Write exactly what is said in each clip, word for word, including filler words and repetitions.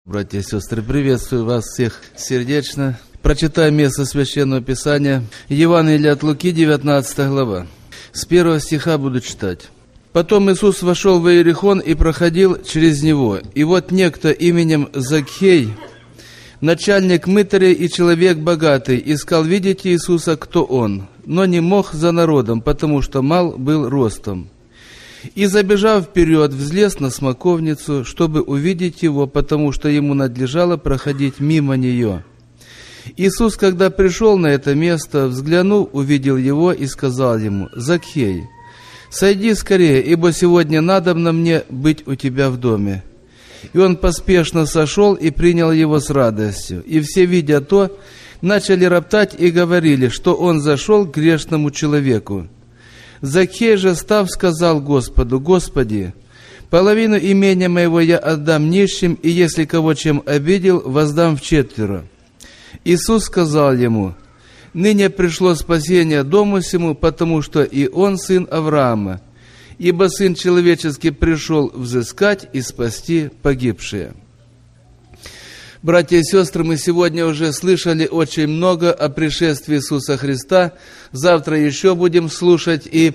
Братья и сестры, приветствую вас всех сердечно. Прочитаем место Священного Писания. Евангелие от Луки, девятнадцатая глава. С первого стиха буду читать. «Потом Иисус вошел в Иерихон и проходил через него. И вот некто именем Закхей, начальник мытарей и человек богатый, искал видеть Иисуса, кто он, но не мог за народом, потому что мал был ростом. И, забежав вперед, взлез на смоковницу, чтобы увидеть его, потому что ему надлежало проходить мимо нее. Иисус, когда пришел на это место, взглянув, увидел его и сказал ему: «Закхей, сойди скорее, ибо сегодня надобно мне быть у тебя в доме». И он поспешно сошел и принял его с радостью. И все, видя то, начали роптать и говорили, что он зашел к грешному человеку. Закхей же, став, сказал Господу: «Господи, половину имения моего я отдам нищим, и если кого чем обидел, воздам вчетверо». Иисус сказал ему: «Ныне пришло спасение дому сему, потому что и он сын Авраама, ибо Сын Человеческий пришел взыскать и спасти погибшие». Братья и сестры, мы сегодня уже слышали очень много о пришествии Иисуса Христа. Завтра еще будем слушать, и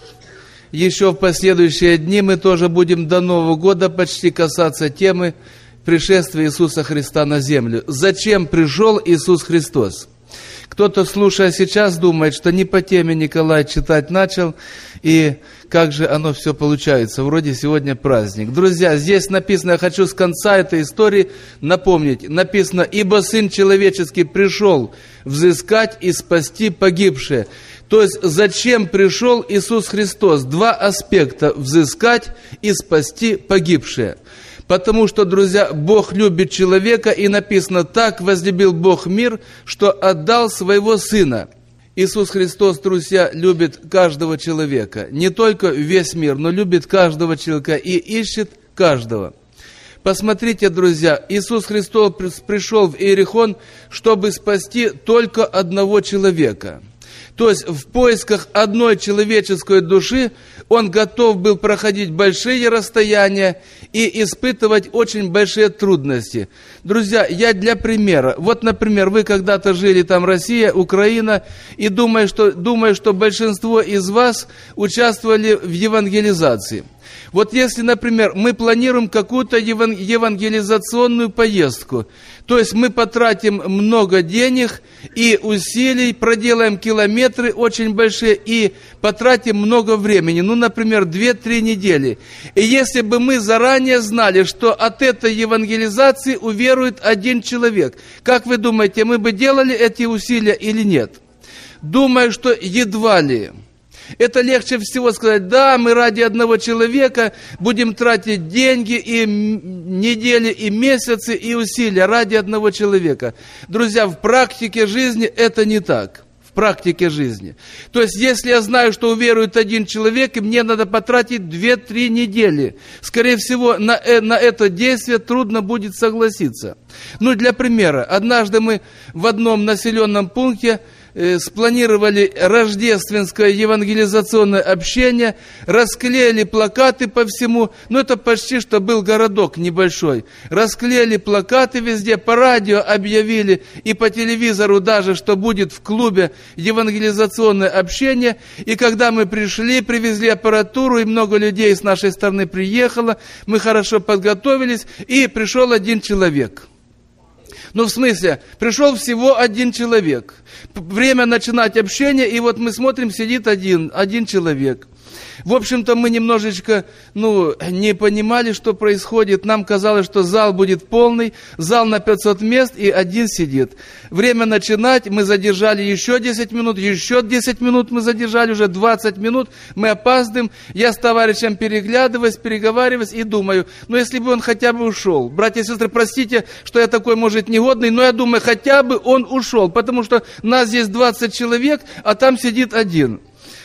еще в последующие дни мы тоже будем до Нового года почти касаться темы пришествия Иисуса Христа на землю. Зачем пришел Иисус Христос? Кто-то, слушая сейчас, думает, что не по теме Николай читать начал, и как же оно все получается, вроде сегодня праздник. Друзья, здесь написано, я хочу с конца этой истории напомнить, написано: «Ибо Сын Человеческий пришел взыскать и спасти погибшие». То есть, зачем пришел Иисус Христос? Два аспекта: взыскать и спасти погибшие. Потому что, друзья, Бог любит человека, и написано: «Так возлюбил Бог мир, что отдал своего Сына». Иисус Христос, друзья, любит каждого человека. Не только весь мир, но любит каждого человека и ищет каждого. Посмотрите, друзья, Иисус Христос пришел в Иерихон, чтобы спасти только одного человека. То есть в поисках одной человеческой души Он готов был проходить большие расстояния и испытывать очень большие трудности. Друзья, я для примера. Вот, например, вы когда-то жили там, Россия, Украина, и думаю, что, думаю, что большинство из вас участвовали в евангелизации. Вот если, например, мы планируем какую-то евангелизационную поездку, то есть мы потратим много денег и усилий, проделаем километры очень большие и потратим много времени, ну, например, две-три недели. И если бы мы заранее знали, что от этой евангелизации уверует один человек, как вы думаете, мы бы делали эти усилия или нет? Думаю, что едва ли. Это легче всего сказать: да, мы ради одного человека будем тратить деньги и недели, и месяцы, и усилия ради одного человека. Друзья, в практике жизни это не так. В практике жизни. То есть, если я знаю, что уверует один человек, и мне надо потратить две-три недели, скорее всего, на, на это действие трудно будет согласиться. Ну, для примера, однажды мы в одном населенном пункте спланировали рождественское евангелизационное общение, расклеили плакаты по всему, ну это почти что был городок небольшой, расклеили плакаты везде, по радио объявили и по телевизору даже, что будет в клубе евангелизационное общение, и когда мы пришли, привезли аппаратуру, и много людей с нашей стороны приехало, мы хорошо подготовились, и пришел один человек. Ну, в смысле, пришел всего один человек. Время начинать общение, и вот мы смотрим, сидит один, один человек. В общем-то, мы немножечко, ну, не понимали, что происходит. Нам казалось, что зал будет полный, зал на пятьсот мест, и один сидит. Время начинать, мы задержали еще десять минут, еще десять минут мы задержали, уже двадцать минут, мы опаздываем. Я с товарищем переглядываюсь, переговариваюсь и думаю, ну, если бы он хотя бы ушел. Братья и сестры, простите, что я такой, может, негодный, но я думаю, хотя бы он ушел, потому что нас здесь двадцать человек, а там сидит один.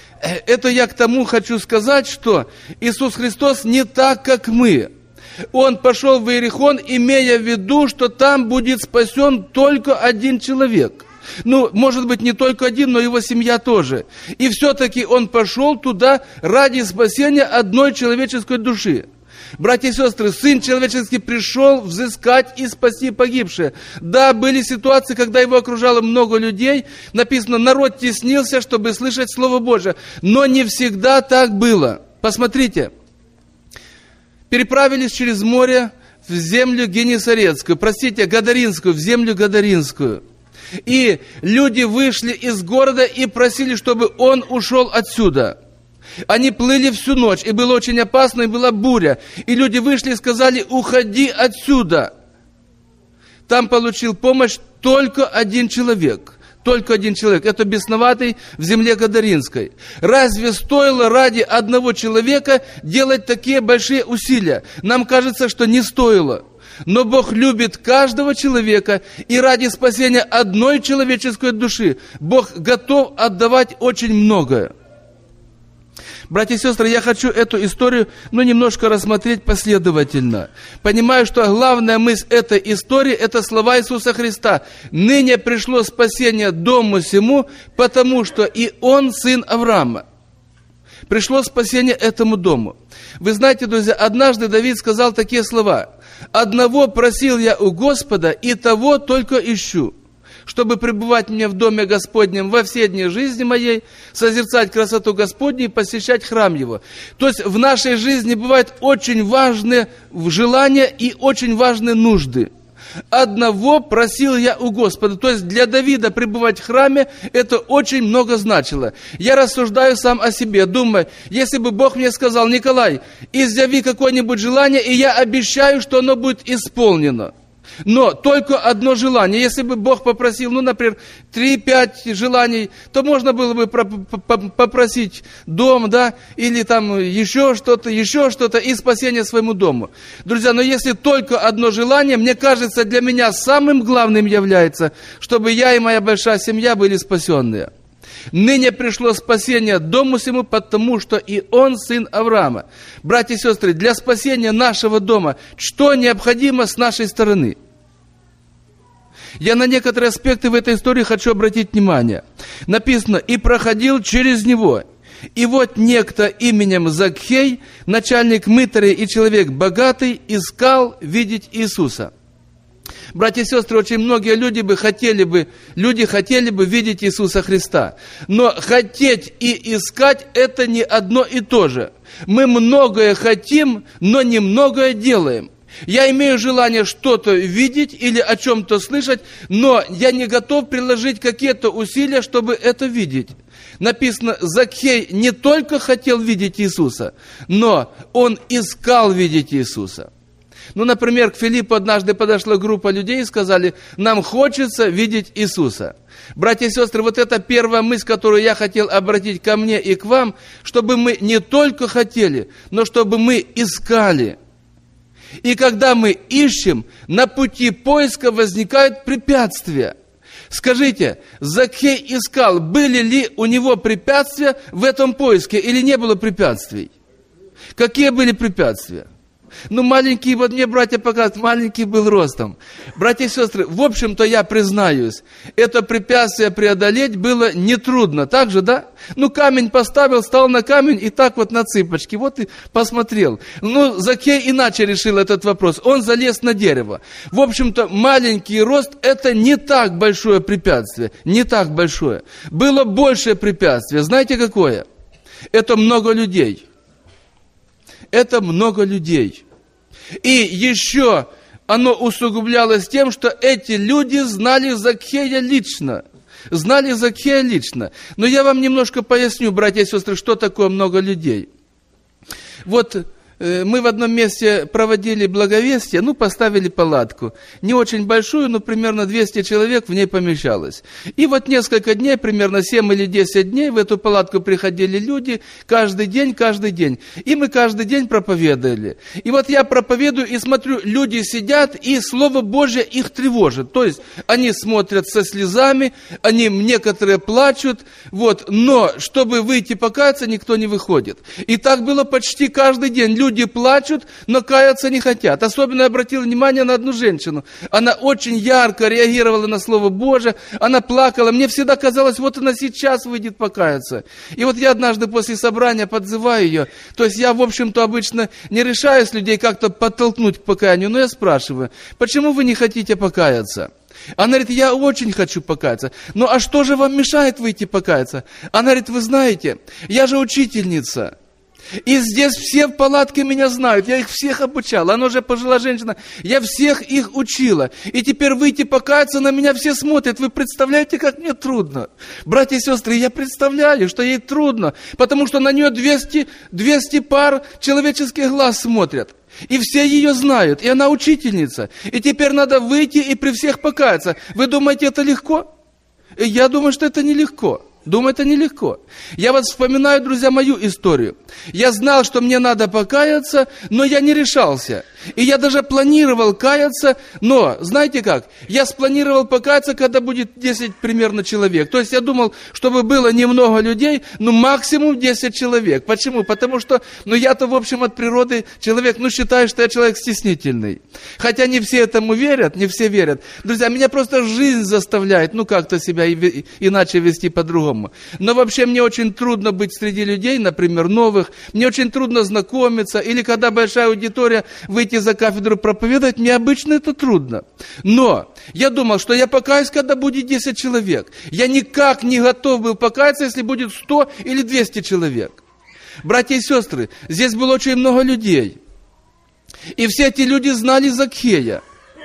Это я к тому хочу сказать, что Иисус Христос не так, как мы. Он пошел в Иерихон, имея в виду, что там будет спасен только один человек. Ну, может быть, не только один, но его семья тоже. И все-таки он пошел туда ради спасения одной человеческой души. Братья и сестры, Сын Человеческий пришел взыскать и спасти погибшие. Да, были ситуации, когда его окружало много людей. Написано, народ теснился, чтобы слышать Слово Божие. Но не всегда так было. Посмотрите. Переправились через море в землю Генесарецкую, простите, Гадаринскую, в землю Гадаринскую. И люди вышли из города и просили, чтобы он ушел отсюда. Они плыли всю ночь, и было очень опасно, и была буря. И люди вышли и сказали, уходи отсюда. Там получил помощь только один человек. Только один человек. Это бесноватый в земле Гадаринской. Разве стоило ради одного человека делать такие большие усилия? Нам кажется, что не стоило. Но Бог любит каждого человека, и ради спасения одной человеческой души Бог готов отдавать очень многое. Братья и сестры, я хочу эту историю, ну, немножко рассмотреть последовательно. Понимаю, что главная мысль этой истории – это слова Иисуса Христа. «Ныне пришло спасение дому сему, потому что и он сын Авраама». Пришло спасение этому дому. Вы знаете, друзья, однажды Давид сказал такие слова. «Одного просил я у Господа, и того только ищу, чтобы пребывать мне в доме Господнем во все дни жизни моей, созерцать красоту Господню и посещать храм Его». То есть в нашей жизни бывают очень важные желания и очень важные нужды. «Одного просил я у Господа». То есть для Давида пребывать в храме, это очень много значило. Я рассуждаю сам о себе, думаю, если бы Бог мне сказал: Николай, изъяви какое-нибудь желание, и я обещаю, что оно будет исполнено. Но только одно желание. Если бы Бог попросил, ну, например, три-пять желаний, то можно было бы попросить дом, да, или там еще что-то, еще что-то, и спасение своему дому. Друзья, но если только одно желание, мне кажется, для меня самым главным является, чтобы я и моя большая семья были спасенные. Ныне пришло спасение дому сему, потому что и он сын Авраама. Братья и сестры, для спасения нашего дома, что необходимо с нашей стороны? Я на некоторые аспекты в этой истории хочу обратить внимание. Написано, и проходил через него. И вот некто именем Закхей, начальник мытаря и человек богатый, искал видеть Иисуса. Братья и сестры, очень многие люди бы хотели бы, люди хотели бы видеть Иисуса Христа. Но хотеть и искать – это не одно и то же. Мы многое хотим, но немногое делаем. Я имею желание что-то видеть или о чем-то слышать, но я не готов приложить какие-то усилия, чтобы это видеть. Написано, Закхей не только хотел видеть Иисуса, но он искал видеть Иисуса. Ну, например, к Филиппу однажды подошла группа людей и сказали, нам хочется видеть Иисуса. Братья и сестры, вот это первая мысль, которую я хотел обратить ко мне и к вам, чтобы мы не только хотели, но чтобы мы искали. И когда мы ищем, на пути поиска возникают препятствия. Скажите, Закхей искал, были ли у него препятствия в этом поиске или не было препятствий? Какие были препятствия? Ну, маленький, вот мне братья показывают, маленький был ростом. Братья и сестры, в общем-то, я признаюсь, это препятствие преодолеть было нетрудно. Так же, да? Ну, камень поставил, стал на камень и так вот на цыпочки. Вот и посмотрел. Ну, Закхей иначе решил этот вопрос. Он залез на дерево. В общем-то, маленький рост – это не так большое препятствие. Не так большое. Было большее препятствие. Знаете, какое? Это много людей. Это много людей. И еще оно усугублялось тем, что эти люди знали Закхея лично. Знали Закхея лично. Но я вам немножко поясню, братья и сестры, что такое много людей. Вот мы в одном месте проводили благовестие, ну, поставили палатку. Не очень большую, но примерно двести человек в ней помещалось. И вот несколько дней, примерно семь или десять дней, в эту палатку приходили люди, каждый день, каждый день. И мы каждый день проповедовали. И вот я проповедую и смотрю, люди сидят, и Слово Божье их тревожит. То есть, они смотрят со слезами, они некоторые плачут, вот, но, чтобы выйти покаяться, никто не выходит. И так было почти каждый день. люди плачут, но каяться не хотят. Особенно я обратил внимание на одну женщину. Она очень ярко реагировала на Слово Божие, она плакала. Мне всегда казалось, вот она сейчас выйдет покаяться. И вот я однажды после собрания подзываю ее. То есть я, в общем-то, обычно не решаюсь людей как-то подтолкнуть к покаянию, но я спрашиваю, почему вы не хотите покаяться? Она говорит, я очень хочу покаяться. Ну а что же вам мешает выйти покаяться? Она говорит, вы знаете, я же учительница. И здесь все в палатке меня знают, я их всех обучала. Она уже пожилая женщина, я всех их учила. И теперь выйти покаяться, на меня все смотрят. Вы представляете, как мне трудно? Братья и сестры, я представляю, что ей трудно, потому что на нее двести, двести пар человеческих глаз смотрят. И все ее знают, и она учительница. И теперь надо выйти и при всех покаяться. Вы думаете, это легко? Я думаю, что это нелегко. Думаю, это нелегко. Я вот вспоминаю, друзья, мою историю. Я знал, что мне надо покаяться, но я не решался. И я даже планировал каяться, но, знаете как, я спланировал покаяться, когда будет десять примерно человек. То есть я думал, чтобы было немного людей, ну максимум десять человек. Почему? Потому что, ну я-то, в общем, от природы человек, ну считаю, что я человек стеснительный. Хотя не все этому верят, не все верят. Друзья, меня просто жизнь заставляет, ну как-то себя и, иначе вести по-другому. Но вообще мне очень трудно быть среди людей, например, новых. Мне очень трудно знакомиться. Или когда большая аудитория, выйти за кафедру проповедовать, мне обычно это трудно. Но я думал, что я покаюсь, когда будет десять человек. Я никак не готов был покаяться, если будет сто или двести человек. Братья и сестры, здесь было очень много людей. И все эти люди знали Закхея.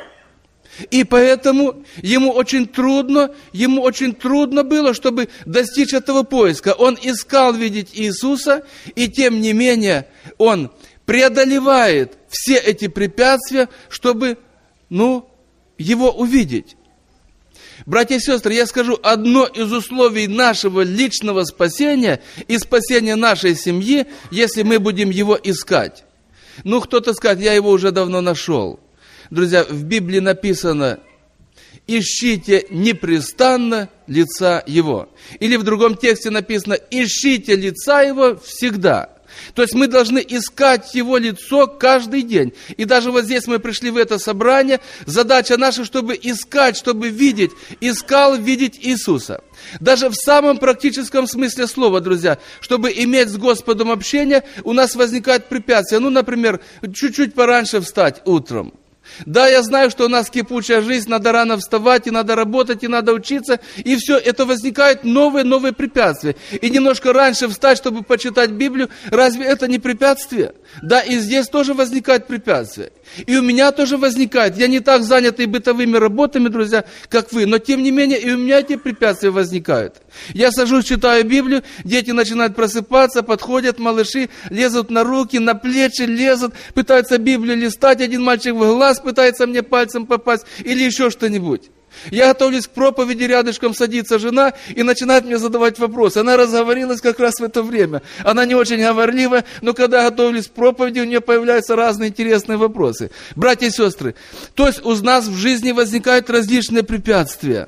И поэтому ему очень трудно, ему очень трудно было, чтобы достичь этого поиска. Он искал видеть Иисуса, и тем не менее он преодолевает все эти препятствия, чтобы, ну, его увидеть. Братья и сестры, я скажу, одно из условий нашего личного спасения и спасения нашей семьи, если мы будем его искать. Ну, кто-то скажет, я его уже давно нашел. Друзья, в Библии написано, ищите непрестанно лица его. Или в другом тексте написано, ищите лица его всегда. То есть мы должны искать его лицо каждый день. И даже вот здесь мы пришли в это собрание. Задача наша, чтобы искать, чтобы видеть. Искал видеть Иисуса. Даже в самом практическом смысле слова, друзья, чтобы иметь с Господом общение, у нас возникает препятствие. Ну, например, чуть-чуть пораньше встать утром. Да, я знаю, что у нас кипучая жизнь, надо рано вставать, и надо работать, и надо учиться, и все, это возникает новые-новые препятствия. И немножко раньше встать, чтобы почитать Библию, разве это не препятствие? Да, и здесь тоже возникает препятствие. И у меня тоже возникает. Я не так занятый бытовыми работами, друзья, как вы, но тем не менее и у меня эти препятствия возникают. Я сажусь, читаю Библию, дети начинают просыпаться, подходят, малыши лезут на руки, на плечи лезут, пытаются Библию листать, один мальчик в глаз пытается мне пальцем попасть или еще что-нибудь. Я готовлюсь к проповеди, рядышком садится жена и начинает мне задавать вопросы. Она разговорилась как раз в это время. Она не очень говорливая, но когда готовлюсь к проповеди, у нее появляются разные интересные вопросы. Братья и сестры, то есть у нас в жизни возникают различные препятствия.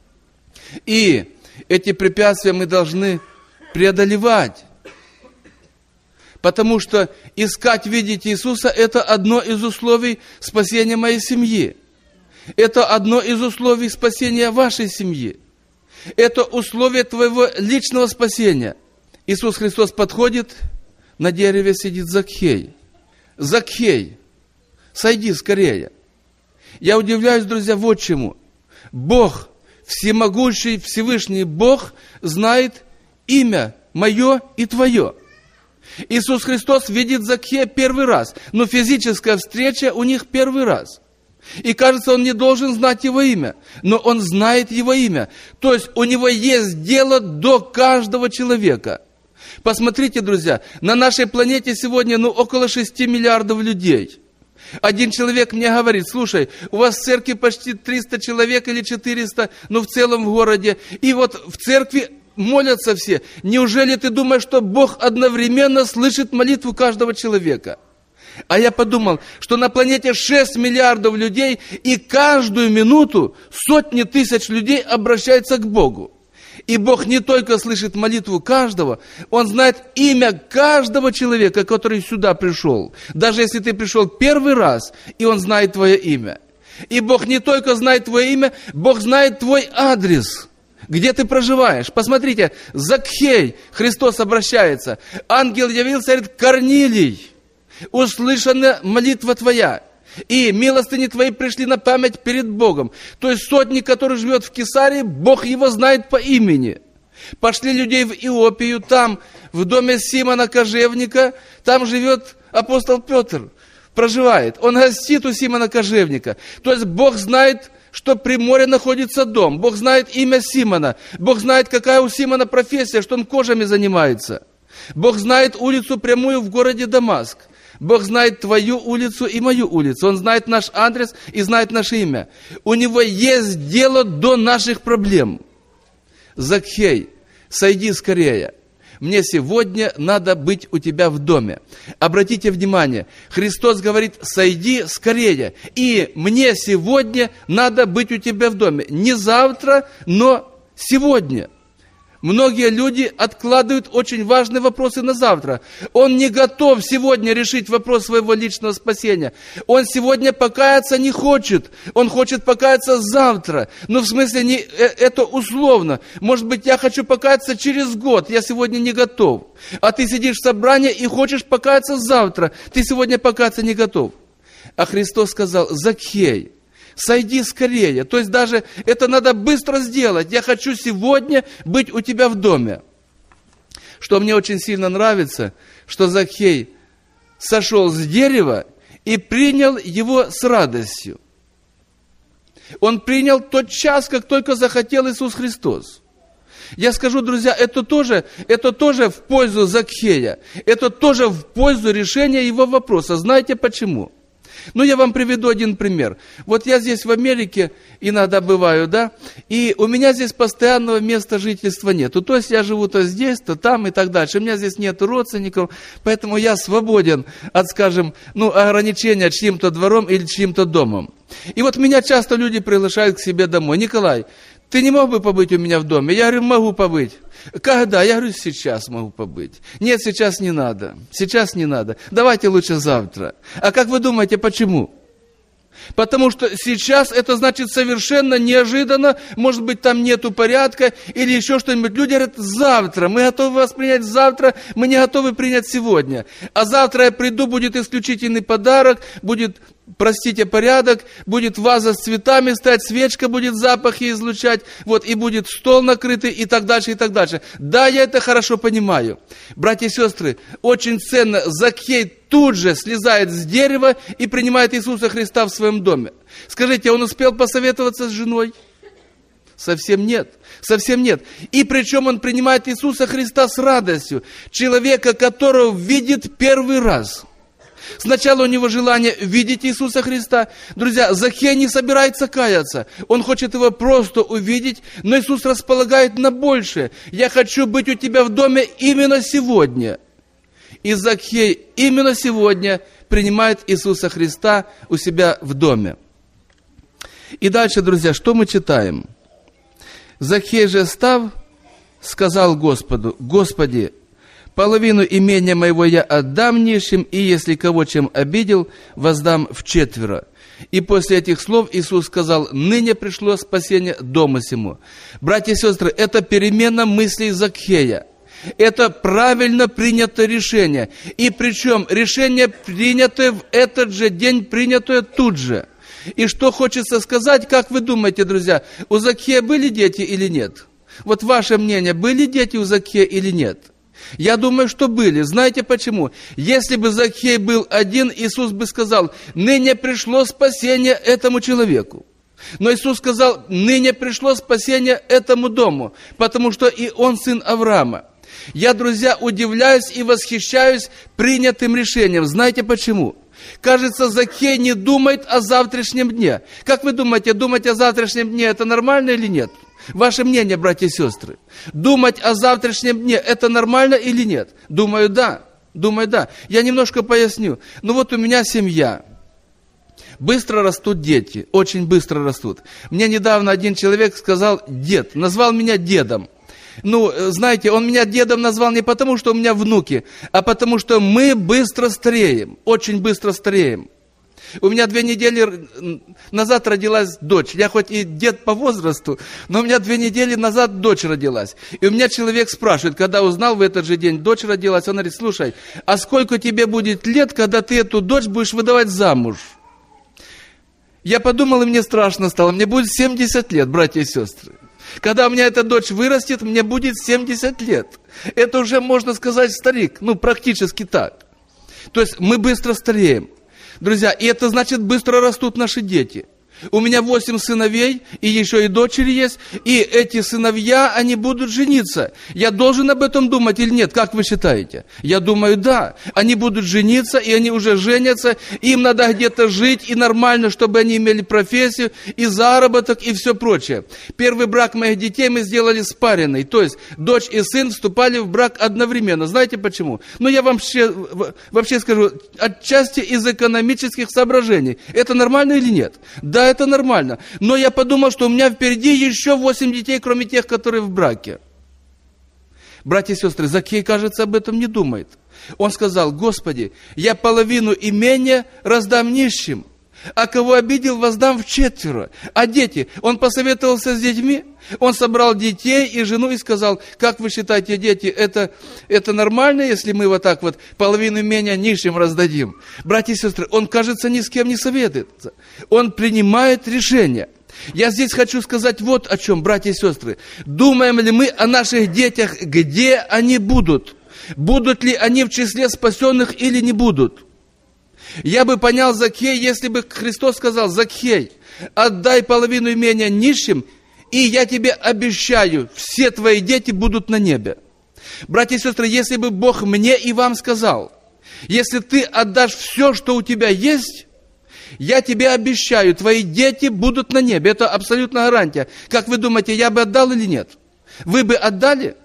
И эти препятствия мы должны преодолевать. Потому что искать видеть Иисуса – это одно из условий спасения моей семьи. Это одно из условий спасения вашей семьи. Это условие твоего личного спасения. Иисус Христос подходит, на дереве сидит Закхей. Закхей, сойди скорее. Я удивляюсь, друзья, вот чему. Бог, всемогущий, Всевышний Бог, знает имя мое и твое. Иисус Христос видит Закхея первый раз, но физическая встреча у них первый раз. И кажется, он не должен знать его имя, но он знает его имя. То есть у него есть дело до каждого человека. Посмотрите, друзья, на нашей планете сегодня ну, около шести миллиардов людей. Один человек мне говорит, слушай, у вас в церкви почти триста человек или четыреста, ну в целом в городе, и вот в церкви молятся все. Неужели ты думаешь, что Бог одновременно слышит молитву каждого человека? А я подумал, что на планете шесть миллиардов людей, и каждую минуту сотни тысяч людей обращаются к Богу. И Бог не только слышит молитву каждого, Он знает имя каждого человека, который сюда пришел. Даже если ты пришел первый раз, и Он знает твое имя. И Бог не только знает твое имя, Бог знает твой адрес, где ты проживаешь. Посмотрите, Закхей, Христос обращается. Ангел явился, говорит: Корнилий, услышана молитва твоя. И милостыни твои пришли на память перед Богом. То есть сотник, который живет в Кесарии, Бог его знает по имени. Пошли людей в Иопию, там, в доме Симона Кожевника, там живет апостол Петр, проживает. Он гостит у Симона Кожевника. То есть Бог знает, что при море находится дом. Бог знает имя Симона. Бог знает, какая у Симона профессия, что он кожами занимается. Бог знает улицу прямую в городе Дамаск. Бог знает твою улицу и мою улицу. Он знает наш адрес и знает наше имя. У Него есть дело до наших проблем. Закхей, сойди скорее. Мне сегодня надо быть у тебя в доме. Обратите внимание, Христос говорит: сойди скорее. И мне сегодня надо быть у тебя в доме. Не завтра, но сегодня. Многие люди откладывают очень важные вопросы на завтра. Он не готов сегодня решить вопрос своего личного спасения. Он сегодня покаяться не хочет. Он хочет покаяться завтра. Но в смысле не, это условно. Может быть, я хочу покаяться через год. Я сегодня не готов. А ты сидишь в собрании и хочешь покаяться завтра. Ты сегодня покаяться не готов. А Христос сказал: Закхей, сойди скорее. То есть даже это надо быстро сделать. Я хочу сегодня быть у тебя в доме. Что мне очень сильно нравится, что Закхей сошел с дерева и принял его с радостью. Он принял тот час, как только захотел Иисус Христос. Я скажу, друзья, это тоже, это тоже в пользу Закхея. Это тоже в пользу решения его вопроса. Знаете почему? Ну, я вам приведу один пример. Вот я здесь в Америке иногда бываю, да, и у меня здесь постоянного места жительства нету. То есть я живу то здесь, то там и так дальше. У меня здесь нет родственников, поэтому я свободен от, скажем, ну, ограничения чьим-то двором или чьим-то домом. И вот меня часто люди приглашают к себе домой. Николай, ты не мог бы побыть у меня в доме? Я говорю: могу побыть. Когда? Я говорю: сейчас могу побыть. Нет, сейчас не надо. Сейчас не надо. Давайте лучше завтра. А как вы думаете, почему? Потому что сейчас это значит совершенно неожиданно, может быть, там нету порядка или еще что-нибудь. Люди говорят: завтра, мы готовы вас принять завтра, мы не готовы принять сегодня. А завтра я приду, будет исключительный подарок, будет, простите, порядок, будет ваза с цветами стоять, свечка будет запахи излучать, вот, и будет стол накрытый и так дальше, и так дальше. Да, я это хорошо понимаю. Братья и сестры, очень ценно, Закхей тут же слезает с дерева и принимает Иисуса Христа в своем доме. Скажите, он успел посоветоваться с женой? Совсем нет. Совсем нет. И причем он принимает Иисуса Христа с радостью. Человека, которого видит первый раз. Сначала у него желание видеть Иисуса Христа. Друзья, Закхей не собирается каяться. Он хочет его просто увидеть, но Иисус располагает на большее. Я хочу быть у тебя в доме именно сегодня. И Закхей именно сегодня принимает Иисуса Христа у себя в доме. И дальше, друзья, что мы читаем? Закхей же, став, сказал Господу: Господи, половину имения моего я отдам нищим, и если кого чем обидел, воздам вчетверо. И после этих слов Иисус сказал: ныне пришло спасение дому сему. Братья и сестры, это перемена мыслей Закхея. Это правильно принятое решение. И причем решение принятое в этот же день, принятое тут же. И что хочется сказать, как вы думаете, друзья, у Закхея были дети или нет? Вот ваше мнение, были дети у Закхея или нет? Я думаю, что были. Знаете почему? Если бы Закхей был один, Иисус бы сказал: ныне пришло спасение этому человеку. Но Иисус сказал: ныне пришло спасение этому дому, потому что и он сын Авраама. Я, друзья, удивляюсь и восхищаюсь принятым решением. Знаете почему? Кажется, Закхей не думает о завтрашнем дне. Как вы думаете, думать о завтрашнем дне — это нормально или нет? Ваше мнение, братья и сестры. Думать о завтрашнем дне — это нормально или нет? Думаю, да. Думаю, да. Я немножко поясню. Ну вот у меня семья. Быстро растут дети. Очень быстро растут. Мне недавно один человек сказал: дед. Назвал меня дедом. Ну, знаете, он меня дедом назвал не потому, что у меня внуки, а потому, что мы быстро стареем, очень быстро стареем. У меня две недели назад родилась дочь. Я хоть и дед по возрасту, но у меня две недели назад дочь родилась. И у меня человек спрашивает, когда узнал в этот же день, дочь родилась, он говорит, слушай, а сколько тебе будет лет, когда ты эту дочь будешь выдавать замуж? Я подумал, и мне страшно стало. Мне будет семьдесят лет, братья и сестры. Когда у меня эта дочь вырастет, мне будет семьдесят лет. Это уже, можно сказать, старик. Ну, практически так. То есть мы быстро стареем. Друзья, и это значит, быстро растут наши дети. У меня восемь сыновей, и еще и дочери есть, и эти сыновья, они будут жениться. Я должен об этом думать или нет? Как вы считаете? Я думаю, да. Они будут жениться, и они уже женятся, им надо где-то жить, и нормально, чтобы они имели профессию, и заработок, и все прочее. Первый брак моих детей мы сделали спаренный, то есть дочь и сын вступали в брак одновременно. Знаете почему? Ну, я вам вообще, вообще скажу, отчасти из экономических соображений. Это нормально или нет? Да, это нормально. Но я подумал, что у меня впереди еще восемь детей, кроме тех, которые в браке. Братья и сестры, Закхей, кажется, об этом не думает. Он сказал, Господи, я половину имения раздам нищим, а кого обидел, воздам вчетверо. А дети? Он посоветовался с детьми, он собрал детей и жену и сказал, как вы считаете, дети, это, это нормально, если мы вот так вот половину имения нищим раздадим? Братья и сестры, он, кажется, ни с кем не советуется. Он принимает решение. Я здесь хочу сказать вот о чем, братья и сестры. Думаем ли мы о наших детях, где они будут? Будут ли они в числе спасенных или не будут? Я бы понял Закхей, если бы Христос сказал, Закхей, отдай половину имения нищим, и я тебе обещаю, все твои дети будут на небе. Братья и сестры, если бы Бог мне и вам сказал, если ты отдашь все, что у тебя есть, я тебе обещаю, твои дети будут на небе. Это абсолютно гарантия. Как вы думаете, я бы отдал или нет? Вы бы отдали?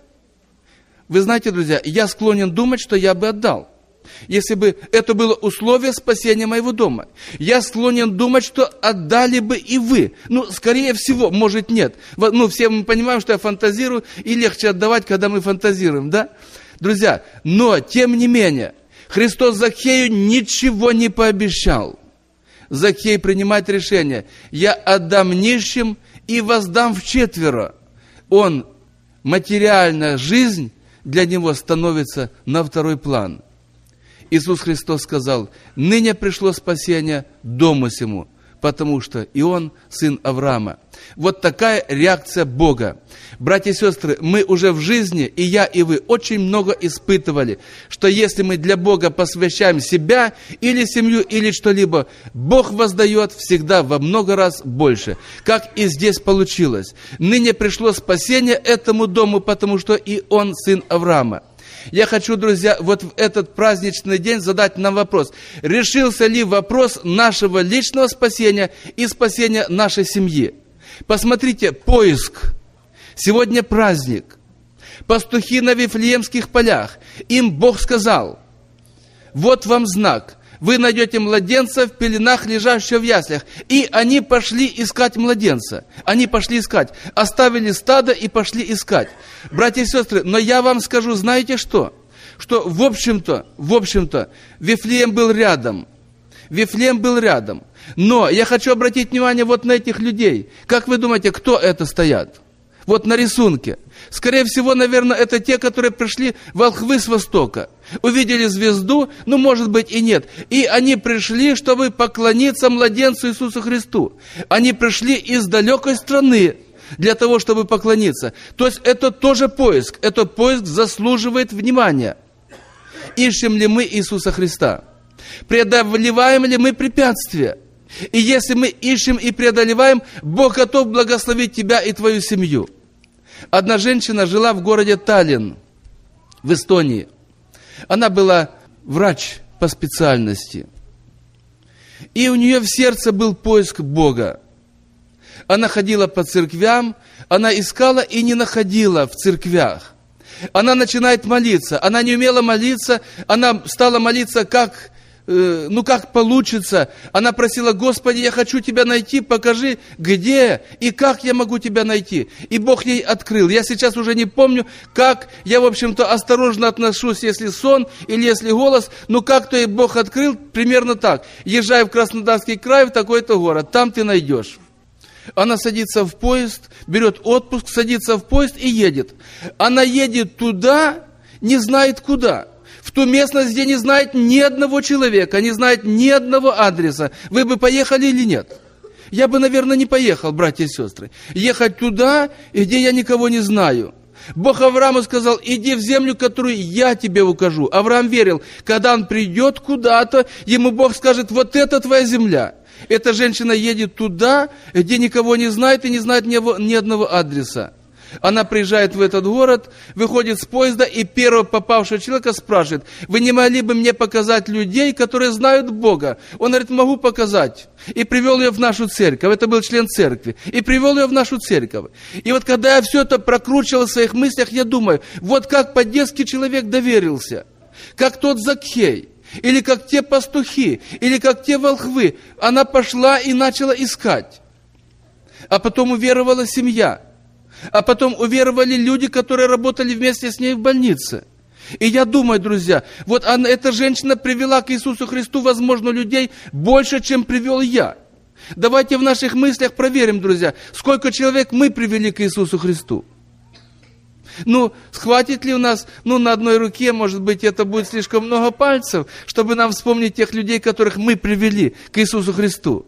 Вы знаете, друзья, я склонен думать, что я бы отдал. Если бы это было условие спасения моего дома. Я склонен думать, что отдали бы и вы. Ну, скорее всего, может нет. Ну, все мы понимаем, что я фантазирую, и легче отдавать, когда мы фантазируем, да? Друзья, но, тем не менее, Христос Закхею ничего не пообещал. Закхей принимает решение. Я отдам нищим и воздам вчетверо. Он, материальная жизнь для него становится на второй план. Иисус Христос сказал, ныне пришло спасение дому сему, потому что и он сын Авраама. Вот такая реакция Бога. Братья и сестры, мы уже в жизни, и я, и вы, очень много испытывали, что если мы для Бога посвящаем себя, или семью, или что-либо, Бог воздает всегда во много раз больше. Как и здесь получилось. Ныне пришло спасение этому дому, потому что и он сын Авраама. Я хочу, друзья, вот в этот праздничный день задать нам вопрос. Решился ли вопрос нашего личного спасения и спасения нашей семьи? Посмотрите, поиск. Сегодня праздник. Пастухи на Вифлеемских полях. Им Бог сказал, вот вам знак. Вы найдете младенца в пеленах, лежащего в яслях. И они пошли искать младенца. Они пошли искать. Оставили стадо и пошли искать. Братья и сестры, но я вам скажу, знаете что? Что в общем-то, в общем-то, Вифлеем был рядом. Вифлеем был рядом. Но я хочу обратить внимание вот на этих людей. Как вы думаете, кто это стоят? Вот на рисунке. Скорее всего, наверное, это те, которые пришли волхвы с востока. Увидели звезду, ну, может быть, и нет. И они пришли, чтобы поклониться младенцу Иисусу Христу. Они пришли из далекой страны для того, чтобы поклониться. То есть это тоже поиск. Этот поиск заслуживает внимания. Ищем ли мы Иисуса Христа? Преодолеваем ли мы препятствия? И если мы ищем и преодолеваем, Бог готов благословить тебя и твою семью. Одна женщина жила в городе Таллин, в Эстонии. Она была врач по специальности. И у нее в сердце был поиск Бога. Она ходила по церквям, она искала и не находила в церквях. Она начинает молиться. Она не умела молиться, она стала молиться как э, ну как получится. Она просила: Господи, я хочу Тебя найти, покажи, где и как я могу Тебя найти. И Бог ей открыл. Я сейчас уже не помню, как я, в общем-то, осторожно отношусь, если сон или если голос, но как-то ей Бог открыл примерно так: езжай в Краснодарский край, в такой-то город, там ты найдешь. Она садится в поезд, берет отпуск, садится в поезд и едет. Она едет туда, не знает куда. В ту местность, где не знает ни одного человека, не знает ни одного адреса. Вы бы поехали или нет? Я бы, наверное, не поехал, братья и сестры. Ехать туда, где я никого не знаю. Бог Аврааму сказал: иди в землю, которую я тебе укажу. Авраам верил, когда он придет куда-то, ему Бог скажет: вот это твоя земля. Эта женщина едет туда, где никого не знает и не знает ни, ни одного адреса. Она приезжает в этот город, выходит с поезда, и первого попавшего человека спрашивает: вы не могли бы мне показать людей, которые знают Бога? Он говорит: могу показать. И привел ее в нашу церковь. Это был член церкви. И привел ее в нашу церковь. И вот когда я все это прокручивал в своих мыслях, я думаю, вот как по-детски человек доверился. Как тот Закхей. Или как те пастухи, или как те волхвы. Она пошла и начала искать. А потом уверовала семья. А потом уверовали люди, которые работали вместе с ней в больнице. И я думаю, друзья, вот она, эта женщина привела к Иисусу Христу, возможно, людей больше, чем привел я. Давайте в наших мыслях проверим, друзья, сколько человек мы привели к Иисусу Христу. Ну, хватит ли у нас, ну, на одной руке, может быть, это будет слишком много пальцев, чтобы нам вспомнить тех людей, которых мы привели к Иисусу Христу.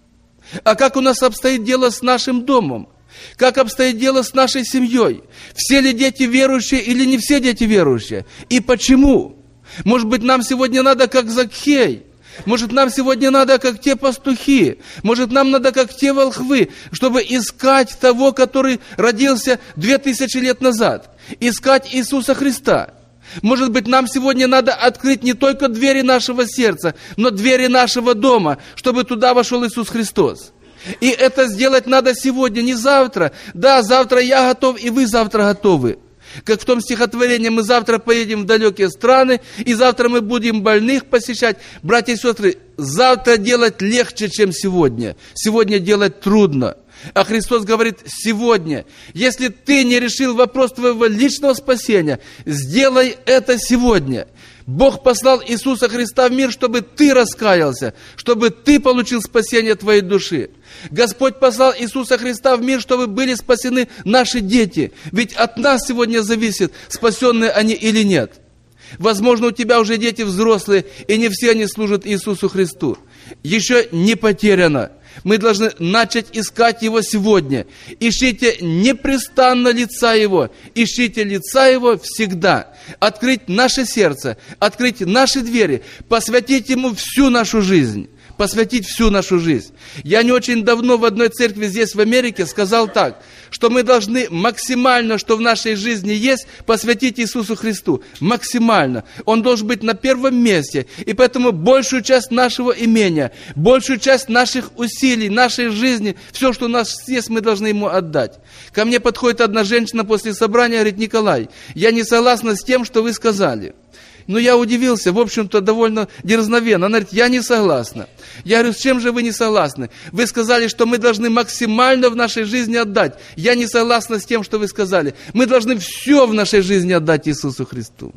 А как у нас обстоит дело с нашим домом? Как обстоит дело с нашей семьей? Все ли дети верующие или не все дети верующие? И почему? Может быть, нам сегодня надо как Закхей? Может, нам сегодня надо, как те пастухи? Может, нам надо, как те волхвы, чтобы искать того, который родился две тысячи лет назад? Искать Иисуса Христа. Может быть, нам сегодня надо открыть не только двери нашего сердца, но двери нашего дома, чтобы туда вошел Иисус Христос. И это сделать надо сегодня, не завтра. Да, завтра я готов, и вы завтра готовы. Как в том стихотворении: мы завтра поедем в далекие страны, и завтра мы будем больных посещать. Братья и сестры, завтра делать легче, чем сегодня. Сегодня делать трудно. А Христос говорит: сегодня, если ты не решил вопрос твоего личного спасения, сделай это сегодня. Бог послал Иисуса Христа в мир, чтобы ты раскаялся, чтобы ты получил спасение твоей души. Господь послал Иисуса Христа в мир, чтобы были спасены наши дети. Ведь от нас сегодня зависит, спасенные они или нет. Возможно, у тебя уже дети взрослые, и не все они служат Иисусу Христу. Еще не потеряно. Мы должны начать искать Его сегодня. Ищите непрестанно лица Его. Ищите лица Его всегда. Открыть наше сердце, открыть наши двери, посвятить Ему всю нашу жизнь. Посвятить всю нашу жизнь. Я не очень давно в одной церкви здесь, в Америке, сказал так, что мы должны максимально, что в нашей жизни есть, посвятить Иисусу Христу. Максимально. Он должен быть на первом месте. И поэтому большую часть нашего имения, большую часть наших усилий, нашей жизни, все, что у нас есть, мы должны Ему отдать. Ко мне подходит одна женщина после собрания и говорит: Николай, я не согласна с тем, что вы сказали. Ну, я удивился, в общем-то, довольно дерзновенно. Она говорит: я не согласна. Я говорю: с чем же вы не согласны? Вы сказали, что мы должны максимально в нашей жизни отдать. Я не согласна с тем, что вы сказали. Мы должны все в нашей жизни отдать Иисусу Христу.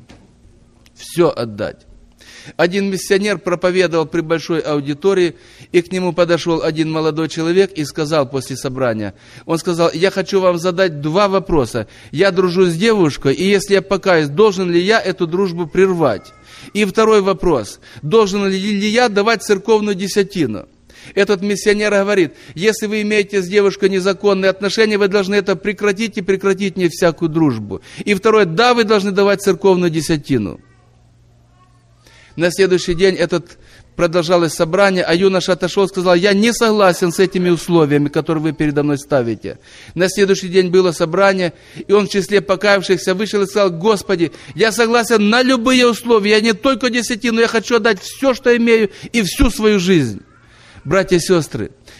Все отдать. Один миссионер проповедовал при большой аудитории, и к нему подошел один молодой человек и сказал после собрания, он сказал: я хочу вам задать два вопроса. Я дружу с девушкой, и если я покаюсь, должен ли я эту дружбу прервать? И второй вопрос: должен ли я давать церковную десятину? Этот миссионер говорит: если вы имеете с девушкой незаконные отношения, вы должны это прекратить и прекратить не всякую дружбу. И второе: да, вы должны давать церковную десятину. На следующий день этот продолжалось собрание, а юноша отошел и сказал: я не согласен с этими условиями, которые вы передо мной ставите. На следующий день было собрание, и он в числе покаявшихся вышел и сказал: Господи, я согласен на любые условия, я не только десятину, я хочу отдать все, что имею, и всю свою жизнь. Братья и сестры,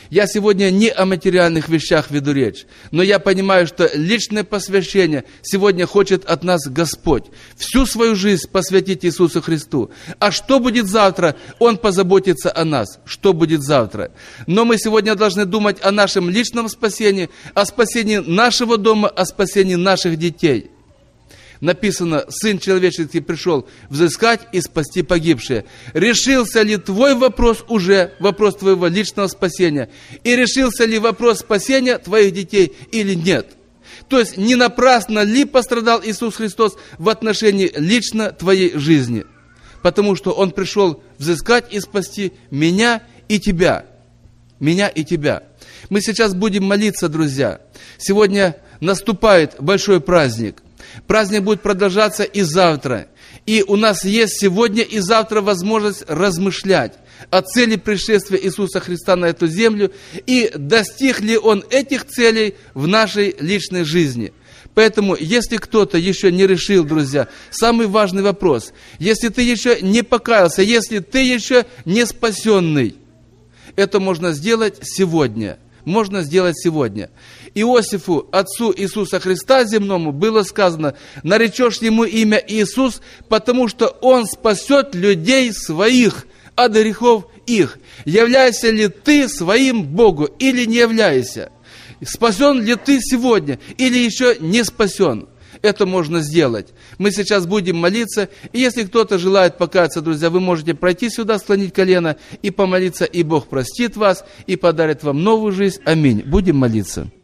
Я сегодня не о материальных вещах веду речь, но я понимаю, что личное посвящение сегодня хочет от нас Господь. Всю свою жизнь посвятить Иисусу Христу. А что будет завтра? Он позаботится о нас. Что будет завтра? Но мы сегодня должны думать о нашем личном спасении, о спасении нашего дома, о спасении наших детей. Написано, Сын Человеческий пришел взыскать и спасти погибшие. Решился ли твой вопрос уже, вопрос твоего личного спасения? И решился ли вопрос спасения твоих детей или нет? То есть, не напрасно ли пострадал Иисус Христос в отношении лично твоей жизни? Потому что Он пришел взыскать и спасти меня и тебя. Меня и тебя. Мы сейчас будем молиться, друзья. Сегодня наступает большой праздник. Праздник будет продолжаться и завтра. И у нас есть сегодня и завтра возможность размышлять о цели пришествия Иисуса Христа на эту землю и достиг ли Он этих целей в нашей личной жизни. Поэтому, если кто-то еще не решил, друзья, самый важный вопрос, если ты еще не покаялся, если ты еще не спасенный, это можно сделать сегодня. Можно сделать сегодня. Иосифу, отцу Иисуса Христа земному, было сказано: наречешь ему имя Иисус, потому что он спасет людей своих от грехов их. Являешься ли ты своим Богу или не являешься? Спасен ли ты сегодня или еще не спасен? Это можно сделать. Мы сейчас будем молиться, и если кто-то желает покаяться, друзья, вы можете пройти сюда, склонить колено и помолиться, и Бог простит вас и подарит вам новую жизнь. Аминь. Будем молиться.